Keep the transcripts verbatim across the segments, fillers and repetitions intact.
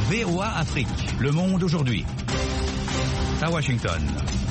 V O A Afrique, Le Monde aujourd'hui. À Washington.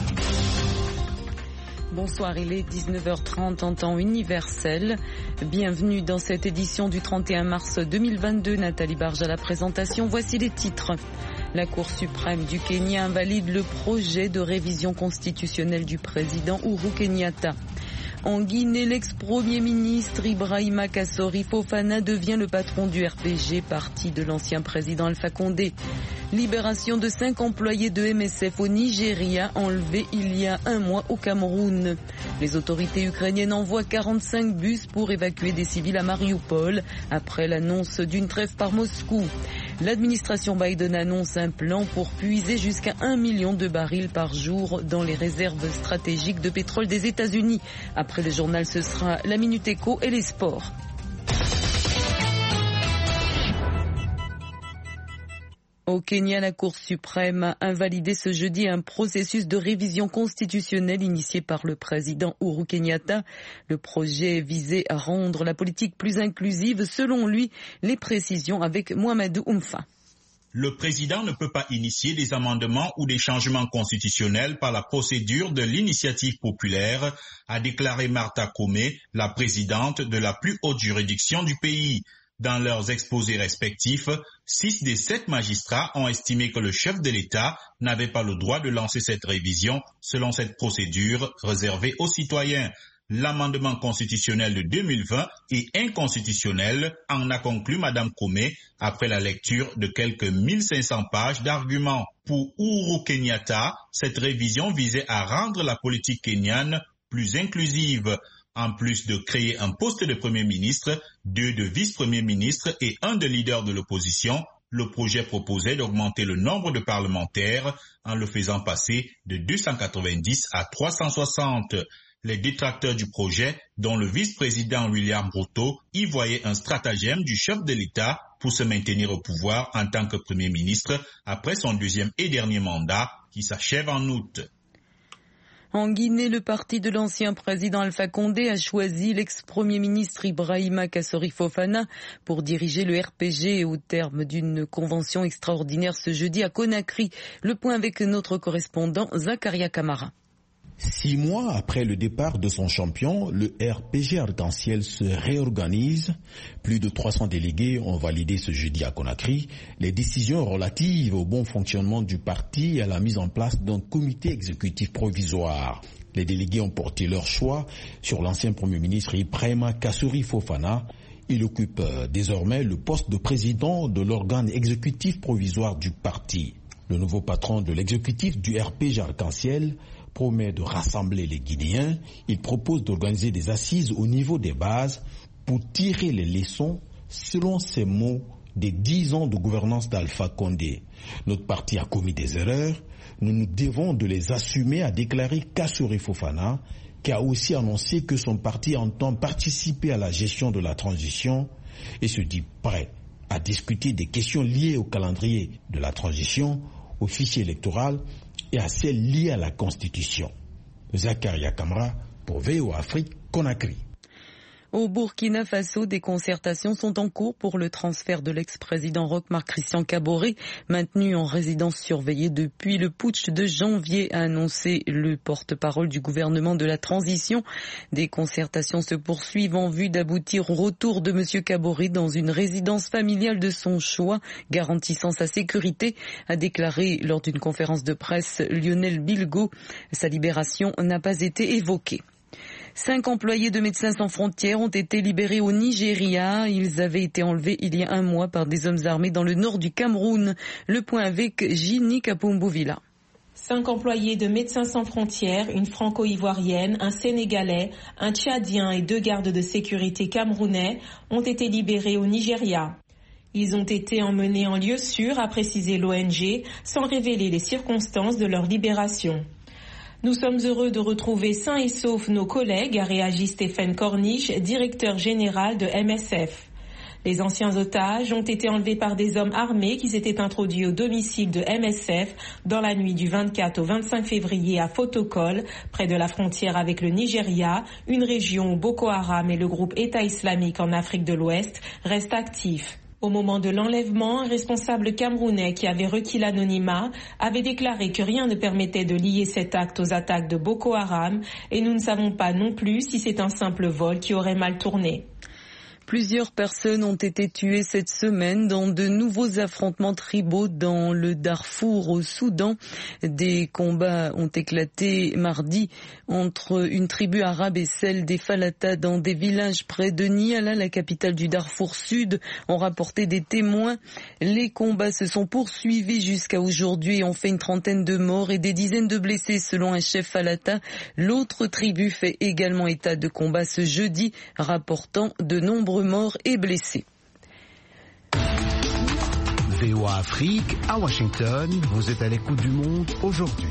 Bonsoir, il est dix-neuf heures trente en temps universel. Bienvenue dans cette édition du trente et un mars deux mille vingt-deux. Nathalie Barge à la présentation. Voici les titres. La Cour suprême du Kenya invalide le projet de révision constitutionnelle du président Uhuru Kenyatta. En Guinée, l'ex-premier ministre Ibrahima Kassori Fofana devient le patron du R P G, parti de l'ancien président Alpha Condé. Libération de cinq employés de M S F au Nigeria, enlevés il y a un mois au Cameroun. Les autorités ukrainiennes envoient quarante-cinq bus pour évacuer des civils à Mariupol, après l'annonce d'une trêve par Moscou. L'administration Biden annonce un plan pour puiser jusqu'à un million de barils par jour dans les réserves stratégiques de pétrole des États-Unis. Après le journal, ce sera la Minute Éco et les sports. Au Kenya, la Cour suprême a invalidé ce jeudi un processus de révision constitutionnelle initié par le président Uhuru Kenyatta. Le projet visait à rendre la politique plus inclusive. Selon lui, les précisions avec Mohamedou Oumfa. Le président ne peut pas initier des amendements ou des changements constitutionnels par la procédure de l'initiative populaire, a déclaré Martha Koome, la présidente de la plus haute juridiction du pays. Dans leurs exposés respectifs, six des sept magistrats ont estimé que le chef de l'État n'avait pas le droit de lancer cette révision selon cette procédure réservée aux citoyens. L'amendement constitutionnel de deux mille vingt est inconstitutionnel, en a conclu Madame Koome après la lecture de quelques mille cinq cents pages d'arguments. Pour Uhuru Kenyatta, cette révision visait à rendre la politique kenyane plus inclusive. En plus de créer un poste de Premier ministre, deux de vice-premier ministre et un de leader de l'opposition, le projet proposait d'augmenter le nombre de parlementaires en le faisant passer de deux cent quatre-vingt-dix à trois cent soixante. Les détracteurs du projet, dont le vice-président William Ruto, y voyaient un stratagème du chef de l'État pour se maintenir au pouvoir en tant que Premier ministre après son deuxième et dernier mandat qui s'achève en août. En Guinée, le parti de l'ancien président Alpha Condé a choisi l'ex-premier ministre Ibrahima Kassori Fofana pour diriger le R P G au terme d'une convention extraordinaire ce jeudi à Conakry. Le point avec notre correspondant Zakaria Kamara. Six mois après le départ de son champion, le R P G Arc-en-Ciel se réorganise. Plus de trois cents délégués ont validé ce jeudi à Conakry les décisions relatives au bon fonctionnement du parti et à la mise en place d'un comité exécutif provisoire. Les délégués ont porté leur choix sur l'ancien Premier ministre Ibrahima Kassori Fofana. Il occupe désormais le poste de président de l'organe exécutif provisoire du parti. Le nouveau patron de l'exécutif du R P G Arc-en-Ciel promet de rassembler les Guinéens. Il propose d'organiser des assises au niveau des bases pour tirer les leçons, selon ses mots, des dix ans de gouvernance d'Alpha Condé. Notre parti a commis des erreurs. Nous nous devons de les assumer, a déclaré Kassori Fofana, qui a aussi annoncé que son parti entend participer à la gestion de la transition et se dit prêt à discuter des questions liées au calendrier de la transition, au fichier électoral et à celles liées à la Constitution. Zakaria Kamara pour V O A Afrique, Conakry. Au Burkina Faso, des concertations sont en cours pour le transfert de l'ex-président Roch-Marc Christian Kaboré, maintenu en résidence surveillée depuis le putsch de janvier, a annoncé le porte-parole du gouvernement de la transition. Des concertations se poursuivent en vue d'aboutir au retour de M. Kaboré dans une résidence familiale de son choix, garantissant sa sécurité, a déclaré lors d'une conférence de presse Lionel Bilgo. Sa libération n'a pas été évoquée. Cinq employés de Médecins sans frontières ont été libérés au Nigeria. Ils avaient été enlevés il y a un mois par des hommes armés dans le nord du Cameroun. Le point avec Ginny Kapumbu-Villa. Cinq employés de Médecins sans frontières, une franco-ivoirienne, un sénégalais, un tchadien et deux gardes de sécurité camerounais ont été libérés au Nigeria. Ils ont été emmenés en lieu sûr, a précisé l'O N G, sans révéler les circonstances de leur libération. Nous sommes heureux de retrouver sains et saufs nos collègues, a réagi Stéphane Corniche, directeur général de M S F. Les anciens otages ont été enlevés par des hommes armés qui s'étaient introduits au domicile de M S F dans la nuit du vingt-quatre au vingt-cinq février à Fotokol, près de la frontière avec le Nigeria, une région où Boko Haram et le groupe État islamique en Afrique de l'Ouest restent actifs. Au moment de l'enlèvement, un responsable camerounais qui avait requis l'anonymat avait déclaré que rien ne permettait de lier cet acte aux attaques de Boko Haram et nous ne savons pas non plus si c'est un simple vol qui aurait mal tourné. Plusieurs personnes ont été tuées cette semaine dans de nouveaux affrontements tribaux dans le Darfour au Soudan. Des combats ont éclaté mardi entre une tribu arabe et celle des Falata dans des villages près de Niala, la capitale du Darfour Sud, ont rapporté des témoins. Les combats se sont poursuivis jusqu'à aujourd'hui et ont fait une trentaine de morts et des dizaines de blessés selon un chef Falata. L'autre tribu fait également état de combats ce jeudi, rapportant de nombreux morts et blessés. V O A Afrique, à Washington, vous êtes à l'écoute du monde aujourd'hui.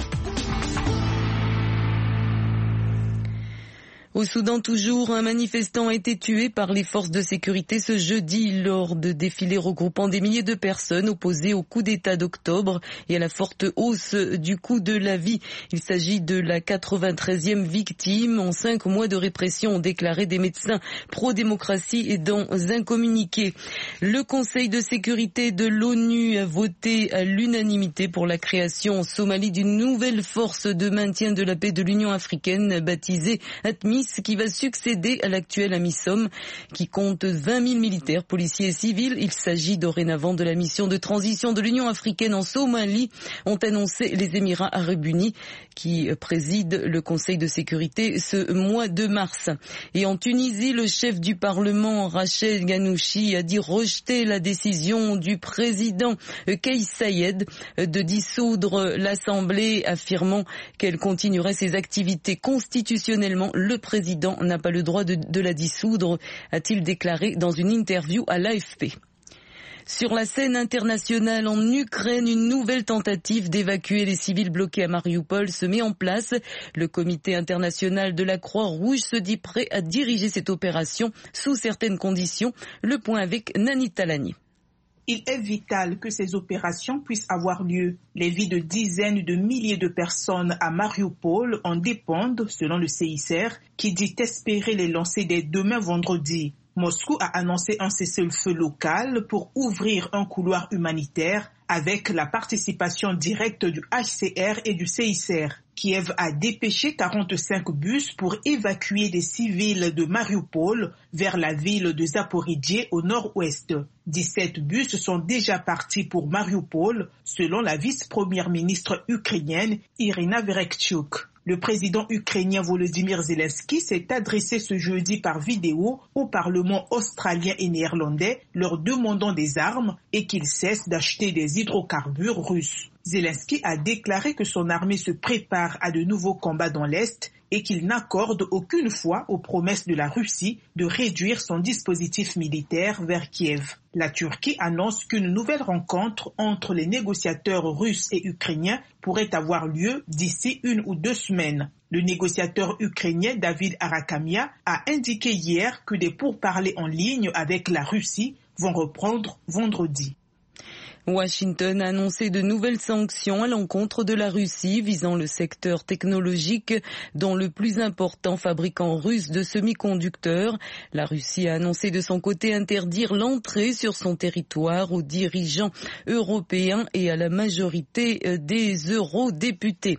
Au Soudan toujours, un manifestant a été tué par les forces de sécurité ce jeudi lors de défilés regroupant des milliers de personnes opposées au coup d'État d'octobre et à la forte hausse du coût de la vie. Il s'agit de la quatre-vingt-treizième victime en cinq mois de répression, ont déclaré des médecins pro-démocratie et dans un communiqué. Le Conseil de sécurité de l'ONU a voté à l'unanimité pour la création en Somalie d'une nouvelle force de maintien de la paix de l'Union africaine baptisée ATMIS, qui va succéder à l'actuel AMISOM qui compte vingt mille militaires, policiers et civils. Il s'agit dorénavant de la mission de transition de l'Union africaine en Somalie, ont annoncé les Émirats arabes unis qui président le Conseil de sécurité ce mois de mars. Et en Tunisie, le chef du Parlement, Rachel Ghanouchi, a dit rejeter la décision du président Kais Saied de dissoudre l'Assemblée, affirmant qu'elle continuerait ses activités constitutionnellement. Le Le président n'a pas le droit de, de la dissoudre, a-t-il déclaré dans une interview à l'A F P. Sur la scène internationale en Ukraine, une nouvelle tentative d'évacuer les civils bloqués à Mariupol se met en place. Le comité international de la Croix-Rouge se dit prêt à diriger cette opération sous certaines conditions. Le point avec Nani Talani. Il est vital que ces opérations puissent avoir lieu. Les vies de dizaines de milliers de personnes à Mariupol en dépendent, selon le C I C R, qui dit espérer les lancer dès demain vendredi. Moscou a annoncé un cessez-le-feu local pour ouvrir un couloir humanitaire avec la participation directe du H C R et du C I C R. Kiev a dépêché quarante-cinq bus pour évacuer des civils de Mariupol vers la ville de Zaporijie au nord-ouest. dix-sept bus sont déjà partis pour Mariupol, selon la vice-première ministre ukrainienne Irina Vereshchuk. Le président ukrainien Volodymyr Zelensky s'est adressé ce jeudi par vidéo au Parlement australien et néerlandais, leur demandant des armes et qu'ils cessent d'acheter des hydrocarbures russes. Zelensky a déclaré que son armée se prépare à de nouveaux combats dans l'Est et qu'il n'accorde aucune foi aux promesses de la Russie de réduire son dispositif militaire vers Kiev. La Turquie annonce qu'une nouvelle rencontre entre les négociateurs russes et ukrainiens pourrait avoir lieu d'ici une ou deux semaines. Le négociateur ukrainien David Arakamia a indiqué hier que des pourparlers en ligne avec la Russie vont reprendre vendredi. Washington a annoncé de nouvelles sanctions à l'encontre de la Russie visant le secteur technologique dont le plus important fabricant russe de semi-conducteurs. La Russie a annoncé de son côté interdire l'entrée sur son territoire aux dirigeants européens et à la majorité des eurodéputés.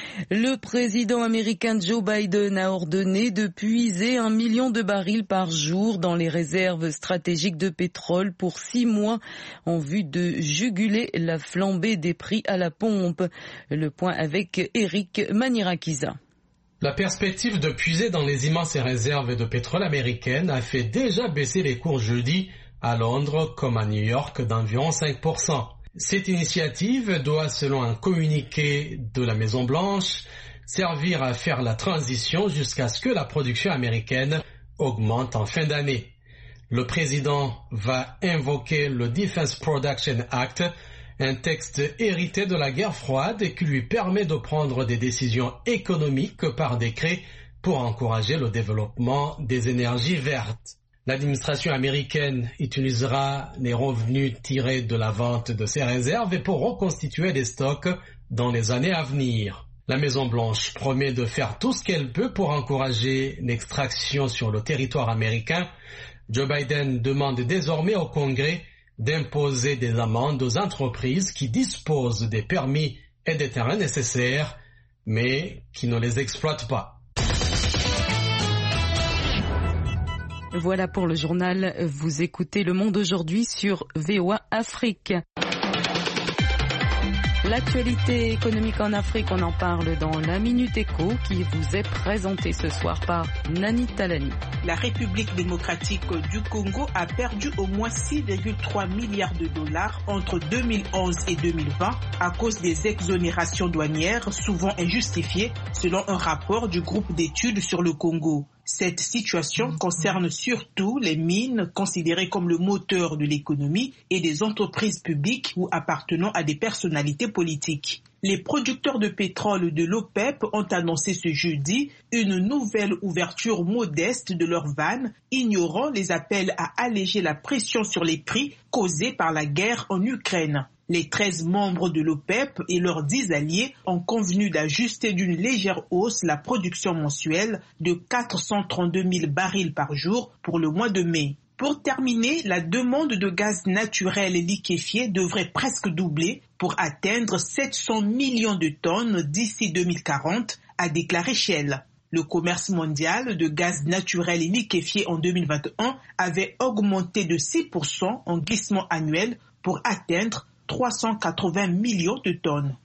Le président américain Joe Biden a ordonné de puiser un million de barils par jour dans les réserves stratégiques de pétrole pour six mois en vue de juguler la flambée des prix à la pompe. Le point avec Eric Manirakiza. La perspective de puiser dans les immenses réserves de pétrole américaines a fait déjà baisser les cours jeudi à Londres comme à New York d'environ cinq pour cent. Cette initiative doit, selon un communiqué de la Maison-Blanche, servir à faire la transition jusqu'à ce que la production américaine augmente en fin d'année. Le président va invoquer le Defense Production Act, un texte hérité de la guerre froide et qui lui permet de prendre des décisions économiques par décret pour encourager le développement des énergies vertes. L'administration américaine utilisera les revenus tirés de la vente de ces réserves et pour reconstituer des stocks dans les années à venir. La Maison-Blanche promet de faire tout ce qu'elle peut pour encourager l'extraction sur le territoire américain. Joe Biden demande désormais au Congrès d'imposer des amendes aux entreprises qui disposent des permis et des terrains nécessaires, mais qui ne les exploitent pas. Voilà pour le journal. Vous écoutez Le Monde aujourd'hui sur V O A Afrique. L'actualité économique en Afrique, on en parle dans la Minute Éco qui vous est présentée ce soir par Nani Talani. La République démocratique du Congo a perdu au moins six virgule trois milliards de dollars entre deux mille onze et deux mille vingt à cause des exonérations douanières souvent injustifiées selon un rapport du groupe d'études sur le Congo. Cette situation concerne surtout les mines considérées comme le moteur de l'économie et des entreprises publiques ou appartenant à des personnalités politiques. Les producteurs de pétrole de l'OPEP ont annoncé ce jeudi une nouvelle ouverture modeste de leurs vannes, ignorant les appels à alléger la pression sur les prix causés par la guerre en Ukraine. Les treize membres de l'OPEP et leurs dix alliés ont convenu d'ajuster d'une légère hausse la production mensuelle de quatre cent trente-deux mille barils par jour pour le mois de mai. Pour terminer, la demande de gaz naturel liquéfié devrait presque doubler pour atteindre sept cents millions de tonnes d'ici deux mille quarante, a déclaré Shell. Le commerce mondial de gaz naturel liquéfié en deux mille vingt et un avait augmenté de six pour cent en glissement annuel pour atteindre trois cent quatre-vingts millions de tonnes.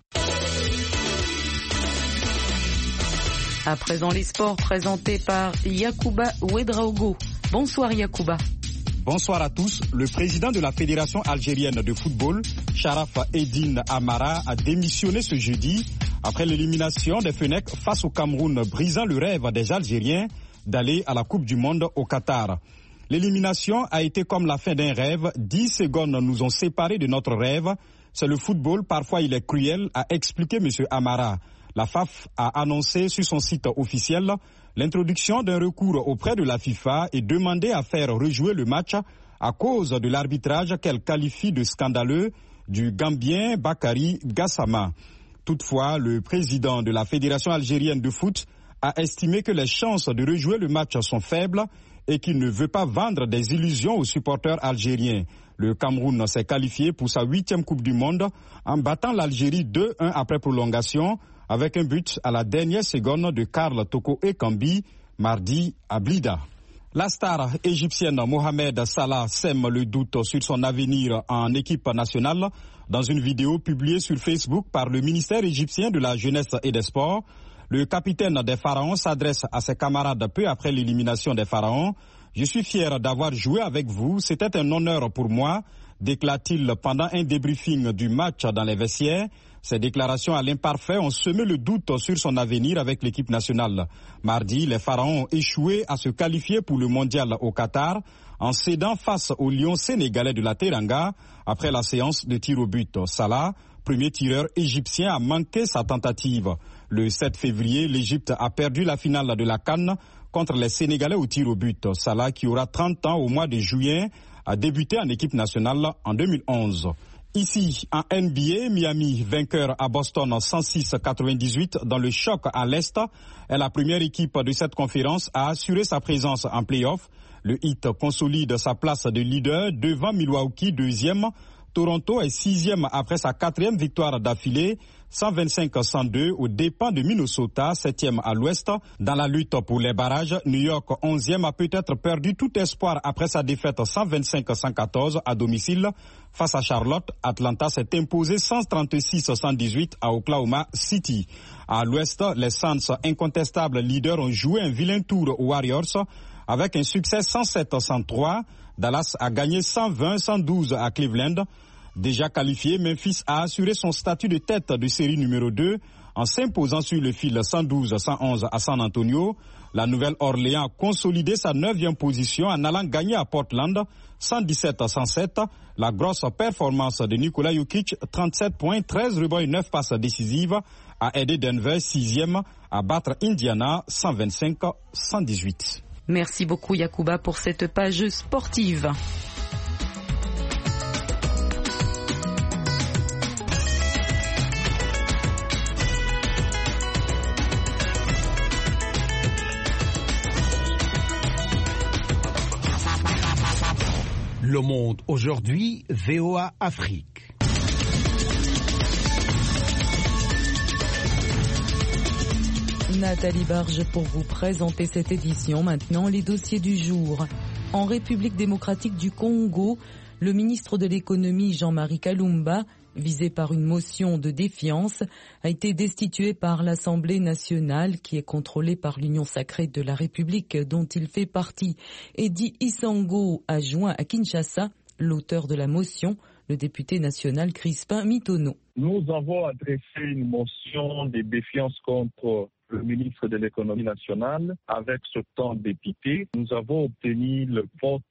À présent, les sports présentés par Yacouba Ouedraogo. Bonsoir Yacouba. Bonsoir à tous. Le président de la Fédération algérienne de football, Sharaf Eddine Amara, a démissionné ce jeudi après l'élimination des Fennecs face au Cameroun, brisant le rêve des Algériens d'aller à la Coupe du Monde au Qatar. L'élimination a été comme la fin d'un rêve. Dix secondes nous ont séparés de notre rêve. C'est le football, parfois il est cruel, a expliqué M. Amara. La F A F a annoncé sur son site officiel l'introduction d'un recours auprès de la FIFA et demandé à faire rejouer le match à cause de l'arbitrage qu'elle qualifie de scandaleux du Gambien Bakary Gassama. Toutefois, le président de la Fédération algérienne de foot a estimé que les chances de rejouer le match sont faibles et qu'il ne veut pas vendre des illusions aux supporters algériens. Le Cameroun s'est qualifié pour sa huitième Coupe du Monde en battant l'Algérie deux un après prolongation avec un but à la dernière seconde de Karl Toko Ekambi mardi à Blida. La star égyptienne Mohamed Salah sème le doute sur son avenir en équipe nationale. Dans une vidéo publiée sur Facebook par le ministère égyptien de la Jeunesse et des Sports, le capitaine des Pharaons s'adresse à ses camarades peu après l'élimination des Pharaons. « Je suis fier d'avoir joué avec vous, c'était un honneur pour moi », déclare-t-il pendant un débriefing du match dans les vestiaires. Ces déclarations à l'imparfait ont semé le doute sur son avenir avec l'équipe nationale. Mardi, les Pharaons ont échoué à se qualifier pour le mondial au Qatar en cédant face aux Lions sénégalais de la Teranga après la séance de tir au but. Salah, premier tireur égyptien, a manqué sa tentative. Le sept février, l'Égypte a perdu la finale de la CAN contre les Sénégalais au tir au but. Salah, qui aura trente ans au mois de juillet, a débuté en équipe nationale en deux mille onze. Ici, en N B A, Miami, vainqueur à Boston cent six à quatre-vingt-dix-huit dans le choc à l'Est, est la première équipe de cette conférence à assurer sa présence en play-off. Le Heat consolide sa place de leader devant Milwaukee, deuxième. Toronto est sixième après sa quatrième victoire d'affilée, cent vingt-cinq à cent deux aux dépens de Minnesota, septième à l'ouest. Dans la lutte pour les barrages, New York, onzième, a peut-être perdu tout espoir après sa défaite cent vingt-cinq à cent quatorze à domicile. Face à Charlotte, Atlanta s'est imposé cent trente-six à cent dix-huit à Oklahoma City. À l'ouest, les Suns, incontestables leaders, ont joué un vilain tour aux Warriors avec un succès cent sept à cent trois. Dallas a gagné cent vingt à cent douze à Cleveland. Déjà qualifié, Memphis a assuré son statut de tête de série numéro deux en s'imposant sur le fil cent douze à cent onze à San Antonio. La Nouvelle-Orléans a consolidé sa neuvième position en allant gagner à Portland cent dix-sept à cent sept. La grosse performance de Nikola Jokic, trente-sept points, treize rebonds et neuf passes décisives, a aidé Denver, sixième, à battre Indiana cent vingt-cinq à cent dix-huit. Merci beaucoup Yacouba pour cette page sportive. Le Monde aujourd'hui, V O A Afrique. Nathalie Barge pour vous présenter cette édition. Maintenant, les dossiers du jour. En République démocratique du Congo, le ministre de l'économie Jean-Marie Kalumba, visé par une motion de défiance, a été destitué par l'Assemblée nationale qui est contrôlée par l'Union sacrée de la République dont il fait partie. Eddy Isango a joint à Kinshasa l'auteur de la motion, le député national Crispin Mitono. Nous avons adressé une motion de défiance contre le ministre de l'économie nationale avec ce temps député. Nous avons obtenu le vote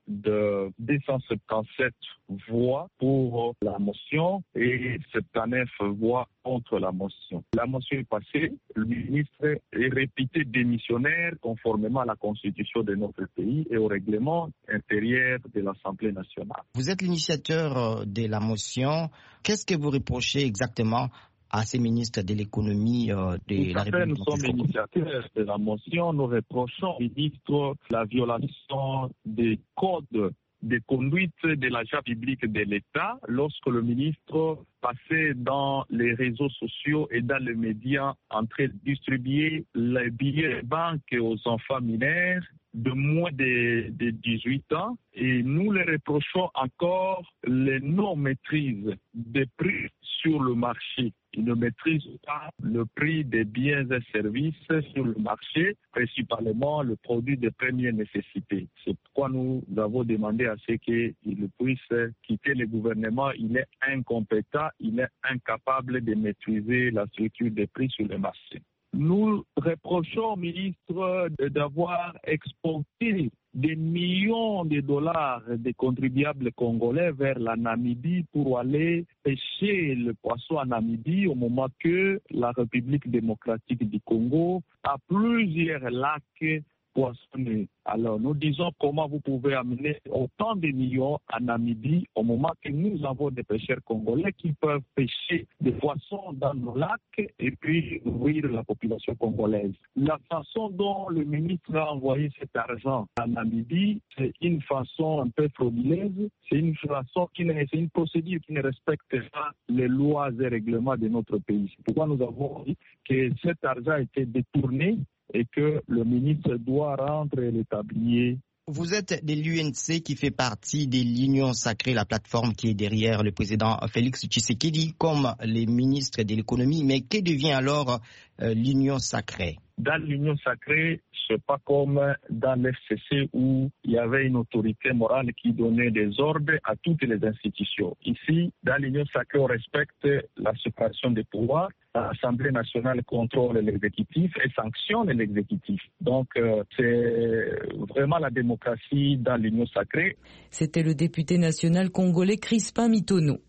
de deux cent soixante-dix-sept voix pour la motion et soixante-dix-neuf voix contre la motion. La motion est passée. Le ministre est réputé démissionnaire conformément à la constitution de notre pays et au règlement intérieur de l'Assemblée nationale. Vous êtes l'initiateur de la motion. Qu'est-ce que vous reprochez exactement à ces ministres de l'économie euh, de la République? Nous sommes initiateurs de la motion. Nous reprochons au ministre la violation des codes de conduite de l'agent public de l'État lorsque le ministre passait dans les réseaux sociaux et dans les médias en train de distribuer les billets de banque aux enfants mineurs de moins de, de dix-huit ans. Et nous les reprochons encore les non-maîtrises des prix sur le marché. Ils ne maîtrisent pas le prix des biens et services sur le marché, principalement le produit de première nécessité. C'est pourquoi nous avons demandé à ce qu'il puisse quitter le gouvernement. Il est incompétent, il est incapable de maîtriser la structure des prix sur le marché. Nous reprochons au ministre d'avoir exporté des millions de dollars des contribuables congolais vers la Namibie pour aller pêcher le poisson en Namibie au moment que la République démocratique du Congo a plusieurs lacs poissonneux. Alors nous disons comment vous pouvez amener autant de millions en Namibie au moment que nous avons des pêcheurs congolais qui peuvent pêcher des poissons dans nos lacs et puis nourrir la population congolaise. La façon dont le ministre a envoyé cet argent en Namibie, c'est une façon un peu frauduleuse, c'est une façon qui ne, c'est une procédure qui ne respecte pas les lois et règlements de notre pays. C'est pourquoi nous avons dit que cet argent a été détourné et que le ministre doit rendre le tablier. Vous êtes de l'U N C qui fait partie de l'Union sacrée, la plateforme qui est derrière le président Félix Tshisekedi, comme les ministres de l'économie. Mais que devient alors euh, l'Union sacrée? Dans l'Union sacrée, c'est pas comme dans l'F C C où il y avait une autorité morale qui donnait des ordres à toutes les institutions. Ici, dans l'Union sacrée, on respecte la séparation des pouvoirs. L'Assemblée nationale contrôle l'exécutif et sanctionne l'exécutif. Donc, euh, c'est vraiment la démocratie dans l'Union sacrée. C'était le député national congolais Crispin Mitono.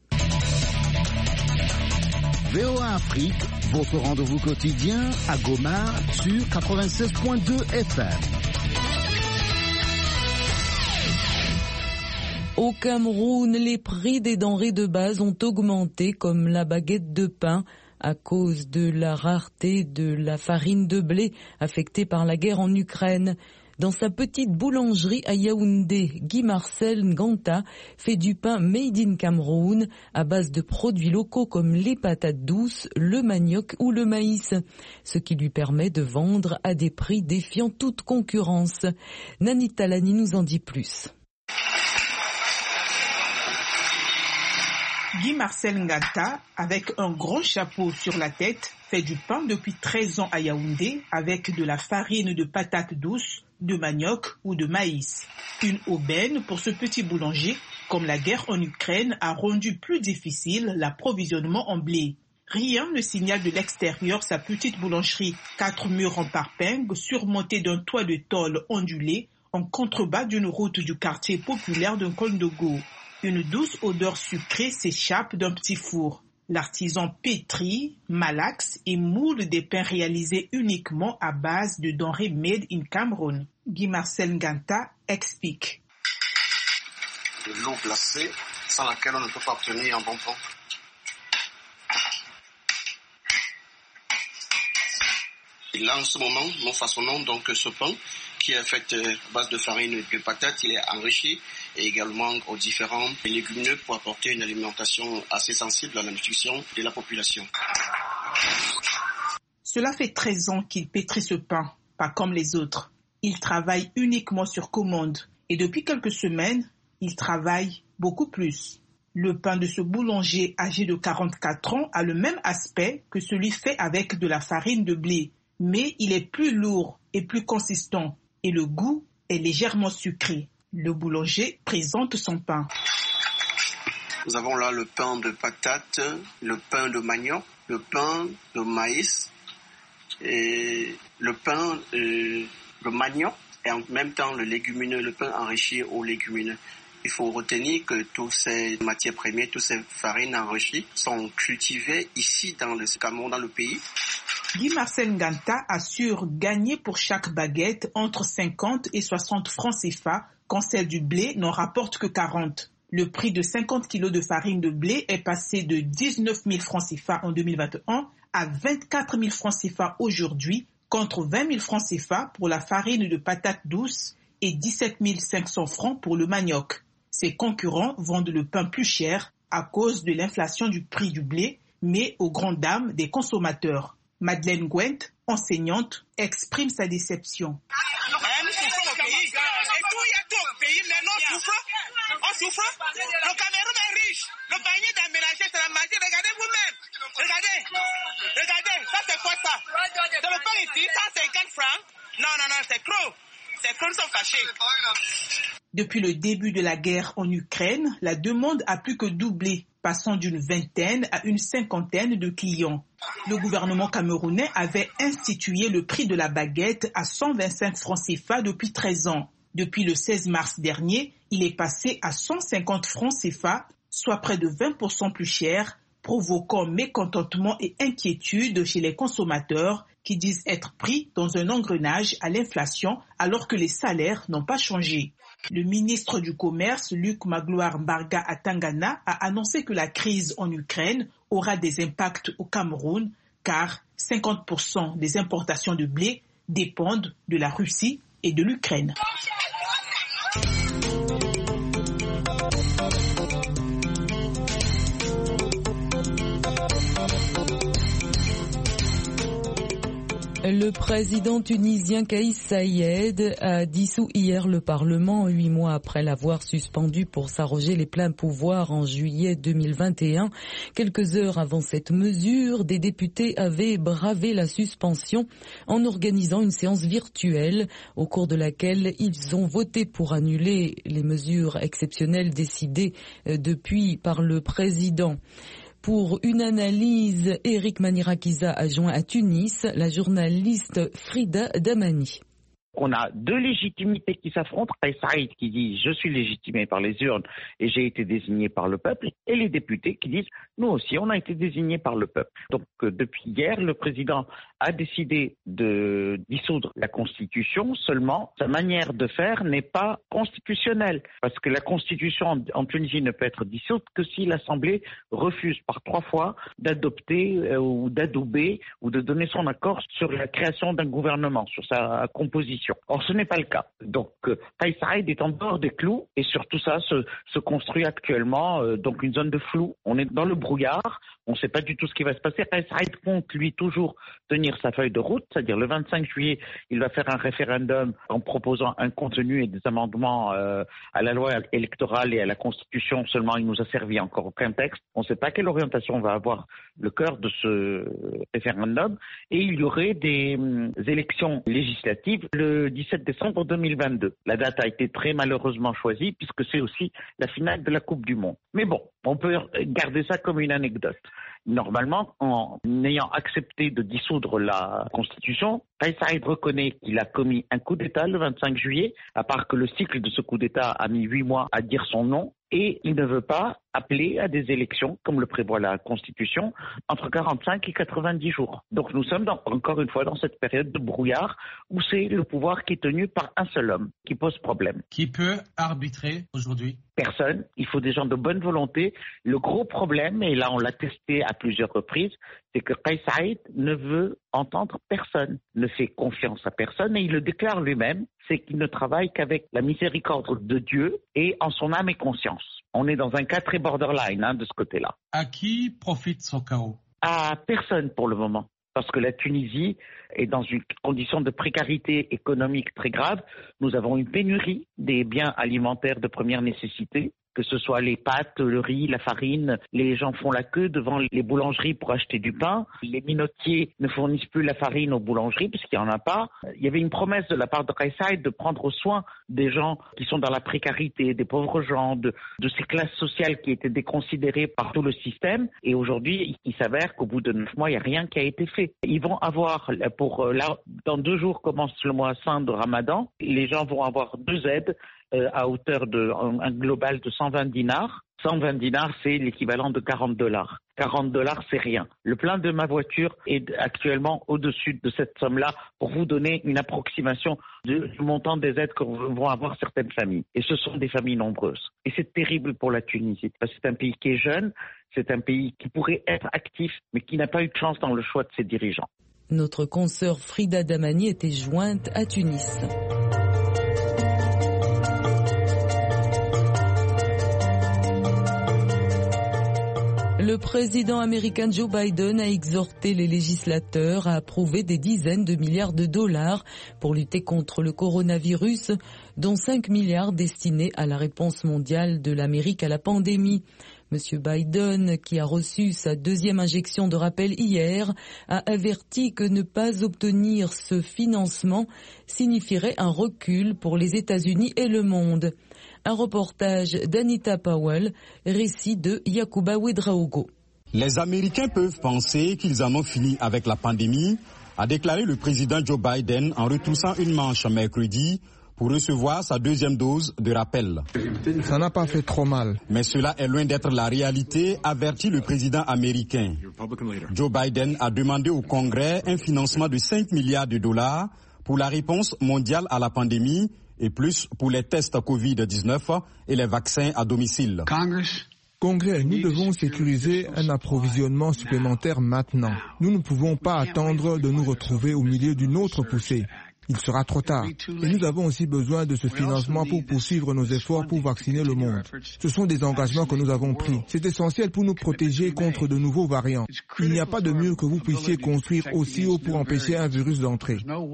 V O A Afrique, votre rendez-vous quotidien à Goma sur quatre-vingt-seize point deux F M. Au Cameroun, les prix des denrées de base ont augmenté comme la baguette de pain à cause de la rareté de la farine de blé affectée par la guerre en Ukraine. Dans sa petite boulangerie à Yaoundé, Guy-Marcel Nganta fait du pain made in Cameroun à base de produits locaux comme les patates douces, le manioc ou le maïs, ce qui lui permet de vendre à des prix défiant toute concurrence. Nani Talani nous en dit plus. Guy-Marcel Nganta, avec un grand chapeau sur la tête, fait du pain depuis treize ans à Yaoundé avec de la farine de patates douces, de manioc ou de maïs. Une aubaine pour ce petit boulanger, comme la guerre en Ukraine a rendu plus difficile l'approvisionnement en blé. Rien ne signale de l'extérieur sa petite boulangerie, quatre murs en parping surmontés d'un toit de tôle ondulé en contrebas d'une route du quartier populaire de Kondogo. Une douce odeur sucrée s'échappe d'un petit four. L'artisan pétrit, malaxe et moule des pains réalisés uniquement à base de denrées made in Cameroun. Guy-Marcel Nganta explique. De l'eau glacée sans laquelle on ne peut pas obtenir un bon pain. Et là, en ce moment, nous façonnons donc ce pain qui est fait à base de farine de patates. Il est enrichi et également aux différents légumineux pour apporter une alimentation assez sensible à la nutrition de la population. Cela fait treize ans qu'il pétrit ce pain, pas comme les autres. Il travaille uniquement sur commande et depuis quelques semaines, il travaille beaucoup plus. Le pain de ce boulanger âgé de quarante-quatre ans a le même aspect que celui fait avec de la farine de blé, mais il est plus lourd et plus consistant et le goût est légèrement sucré. Le boulanger présente son pain. Nous avons là le pain de patates, le pain de manioc, le pain de maïs et le pain euh, de manioc et en même temps le légumineux, le pain enrichi aux légumineux. Il faut retenir que toutes ces matières premières, toutes ces farines enrichies sont cultivées ici dans le Cameroun, dans le pays. Guy-Marcel Nganta assure gagner pour chaque baguette entre cinquante et soixante francs C F A quand celle du blé n'en rapporte que quarante. Le prix de cinquante kilos de farine de blé est passé de dix-neuf mille francs C F A en deux mille vingt et un à vingt-quatre mille francs C F A aujourd'hui, contre vingt mille francs C F A pour la farine de patates douces et dix-sept mille cinq cents francs pour le manioc. Ses concurrents vendent le pain plus cher à cause de l'inflation du prix du blé, mais aux grandes dames des consommateurs. Madeleine Gwent, enseignante, exprime sa déception. Nous souffrons au pays. Et tout, il y a tout au pays, mais nous on souffre. On souffre. Le Cameroun est riche. Le panier d'un mélanger, c'est la magie. Regardez vous-même. Regardez. Regardez. Ça, c'est quoi ça? Dans le pain ici, cent cinquante francs. Non, non, non, c'est trop. C'est trop, ils sont fâchés. Depuis le début de la guerre en Ukraine, la demande a plus que doublé, passant d'une vingtaine à une cinquantaine de clients. Le gouvernement camerounais avait institué le prix de la baguette à cent vingt-cinq francs C F A depuis treize ans. Depuis le seize mars dernier, il est passé à cent cinquante francs C F A, soit près de vingt pour cent plus cher, provoquant mécontentement et inquiétude chez les consommateurs qui disent être pris dans un engrenage à l'inflation alors que les salaires n'ont pas changé. Le ministre du Commerce, Luc Magloire Mbarga Atangana, a annoncé que la crise en Ukraine aura des impacts au Cameroun car cinquante pour cent des importations de blé dépendent de la Russie et de l'Ukraine. Le président tunisien Kais Saied a dissous hier le Parlement, huit mois après l'avoir suspendu pour s'arroger les pleins pouvoirs en juillet deux mille vingt et un. Quelques heures avant cette mesure, des députés avaient bravé la suspension en organisant une séance virtuelle au cours de laquelle ils ont voté pour annuler les mesures exceptionnelles décidées depuis par le président. Pour une analyse, Eric Manirakiza a joint à Tunis la journaliste Frida Damani. On a deux légitimités qui s'affrontent. Kais Saïed qui dit « je suis légitimé par les urnes et j'ai été désigné par le peuple » et les députés qui disent « nous aussi on a été désignés par le peuple ». Donc euh, depuis hier, le président a décidé de dissoudre la Constitution, seulement sa manière de faire n'est pas constitutionnelle parce que la Constitution en, en Tunisie ne peut être dissoute que si l'Assemblée refuse par trois fois d'adopter euh, ou d'adouber ou de donner son accord sur la création d'un gouvernement, sur sa composition. Or, ce n'est pas le cas. Donc, Kais Saïed est en dehors des clous et sur tout ça se, se construit actuellement euh, donc une zone de flou. On est dans le brouillard, on ne sait pas du tout ce qui va se passer. Kais Saïed compte, lui, toujours tenir sa feuille de route, c'est-à-dire le vingt-cinq juillet, il va faire un référendum en proposant un contenu et des amendements euh, à la loi électorale et à la Constitution. Seulement, il nous a servi encore aucun texte. On ne sait pas quelle orientation va avoir le cœur de ce référendum. Et il y aurait des euh, élections législatives le dix-sept décembre deux mille vingt-deux. La date a été très malheureusement choisie puisque c'est aussi la finale de la Coupe du Monde. Mais bon, on peut garder ça comme une anecdote. Normalement, en ayant accepté de dissoudre la Constitution, Kais Saïed reconnaît qu'il a commis un coup d'État le vingt-cinq juillet, à part que le cycle de ce coup d'État a mis huit mois à dire son nom. et il ne veut pas appeler à des élections, comme le prévoit la Constitution, entre quarante-cinq et quatre-vingt-dix jours. Donc nous sommes dans, encore une fois dans cette période de brouillard où c'est le pouvoir qui est tenu par un seul homme qui pose problème. Qui peut arbitrer aujourd'hui? Personne. Il faut des gens de bonne volonté. Le gros problème, et là on l'a testé à plusieurs reprises, c'est que Kais Saied ne veut entendre personne, ne fait confiance à personne et il le déclare lui-même, c'est qu'il ne travaille qu'avec la miséricorde de Dieu et en son âme et conscience. On est dans un cas très borderline hein, de ce côté-là. À qui profite ce chaos? À personne pour le moment. Parce que la Tunisie est dans une condition de précarité économique très grave. Nous avons une pénurie des biens alimentaires de première nécessité, que ce soit les pâtes, le riz, la farine. Les gens font la queue devant les boulangeries pour acheter du pain. Les minotiers ne fournissent plus la farine aux boulangeries parce qu'il n'y en a pas. Il y avait une promesse de la part de Kais Saied de prendre soin des gens qui sont dans la précarité, des pauvres gens, de, de ces classes sociales qui étaient déconsidérées par tout le système. Et aujourd'hui, il s'avère qu'au bout de neuf mois, il n'y a rien qui a été fait. Ils vont avoir, pour là, dans deux jours commence le mois saint de Ramadan, les gens vont avoir deux aides Euh, à hauteur d'un un global de cent vingt dinars. cent vingt dinars, c'est l'équivalent de quarante dollars. quarante dollars, c'est rien. Le plein de ma voiture est actuellement au-dessus de cette somme-là pour vous donner une approximation du montant des aides que vont avoir certaines familles. Et ce sont des familles nombreuses. Et c'est terrible pour la Tunisie. Parce que c'est un pays qui est jeune, c'est un pays qui pourrait être actif, mais qui n'a pas eu de chance dans le choix de ses dirigeants. Notre consoeur Frida Damani était jointe à Tunis. Le président américain Joe Biden a exhorté les législateurs à approuver des dizaines de milliards de dollars pour lutter contre le coronavirus, dont cinq milliards destinés à la réponse mondiale de l'Amérique à la pandémie. Monsieur Biden, qui a reçu sa deuxième injection de rappel hier, a averti que ne pas obtenir ce financement signifierait un recul pour les États-Unis et le monde. Un reportage d'Anita Powell, récit de Yacouba Ouedraogo. Les Américains peuvent penser qu'ils en ont fini avec la pandémie, a déclaré le président Joe Biden en retroussant une manche mercredi pour recevoir sa deuxième dose de rappel. Ça n'a pas fait trop mal. Mais cela est loin d'être la réalité, avertit le président américain. Joe Biden a demandé au Congrès un financement de cinq milliards de dollars pour la réponse mondiale à la pandémie et plus pour les tests covid dix-neuf et les vaccins à domicile. Congrès, nous devons sécuriser un approvisionnement supplémentaire maintenant. Nous ne pouvons pas attendre de nous retrouver au milieu d'une autre poussée. Il sera trop tard. Et nous avons aussi besoin de ce financement pour poursuivre nos efforts pour vacciner le monde. Ce sont des engagements que nous avons pris. C'est essentiel pour nous protéger contre de nouveaux variants. Il n'y a pas de mur que vous puissiez construire aussi haut pour empêcher un virus d'entrer.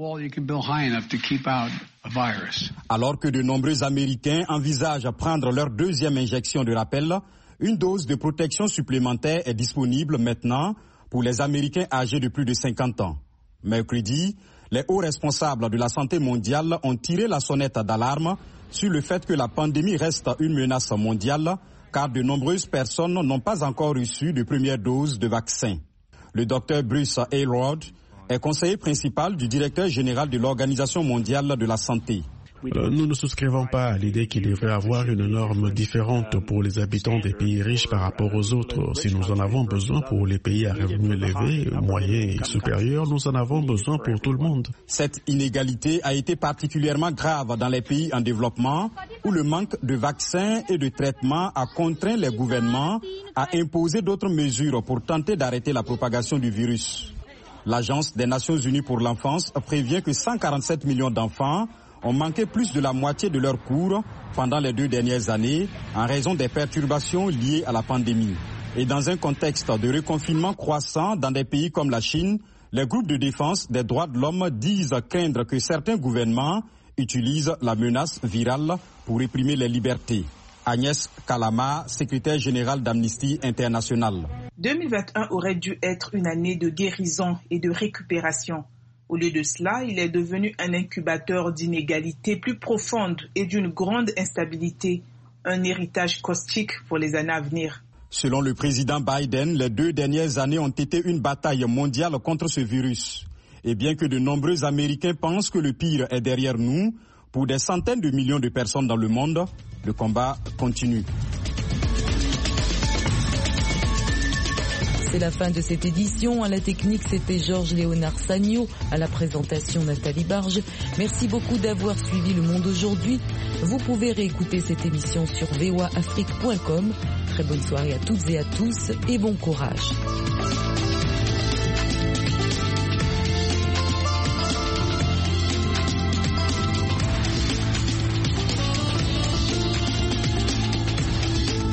Alors que de nombreux Américains envisagent prendre leur deuxième injection de rappel, une dose de protection supplémentaire est disponible maintenant pour les Américains âgés de plus de cinquante ans. Mercredi, les hauts responsables de la santé mondiale ont tiré la sonnette d'alarme sur le fait que la pandémie reste une menace mondiale car de nombreuses personnes n'ont pas encore reçu de première dose de vaccin. Le docteur Bruce Aylward est conseiller principal du directeur général de l'Organisation mondiale de la santé. Nous ne souscrivons pas à l'idée qu'il devrait y avoir une norme différente pour les habitants des pays riches par rapport aux autres. Si nous en avons besoin pour les pays à revenus élevés, moyens et supérieurs, nous en avons besoin pour tout le monde. Cette inégalité a été particulièrement grave dans les pays en développement où le manque de vaccins et de traitements a contraint les gouvernements à imposer d'autres mesures pour tenter d'arrêter la propagation du virus. L'Agence des Nations Unies pour l'enfance prévient que cent quarante-sept millions d'enfants ont manqué plus de la moitié de leurs cours pendant les deux dernières années en raison des perturbations liées à la pandémie. Et dans un contexte de reconfinement croissant dans des pays comme la Chine, les groupes de défense des droits de l'homme disent craindre que certains gouvernements utilisent la menace virale pour réprimer les libertés. Agnès Kalama, secrétaire générale d'Amnesty International. deux mille vingt et un aurait dû être une année de guérison et de récupération. Au lieu de cela, il est devenu un incubateur d'inégalités plus profondes et d'une grande instabilité, un héritage caustique pour les années à venir. Selon le président Biden, les deux dernières années ont été une bataille mondiale contre ce virus. Et bien que de nombreux Américains pensent que le pire est derrière nous, pour des centaines de millions de personnes dans le monde, le combat continue. C'est la fin de cette édition. À la technique, c'était Georges Léonard Sagno. À la présentation, Nathalie Barge. Merci beaucoup d'avoir suivi Le Monde aujourd'hui. Vous pouvez réécouter cette émission sur v o a afrique point com. Très bonne soirée à toutes et à tous et bon courage.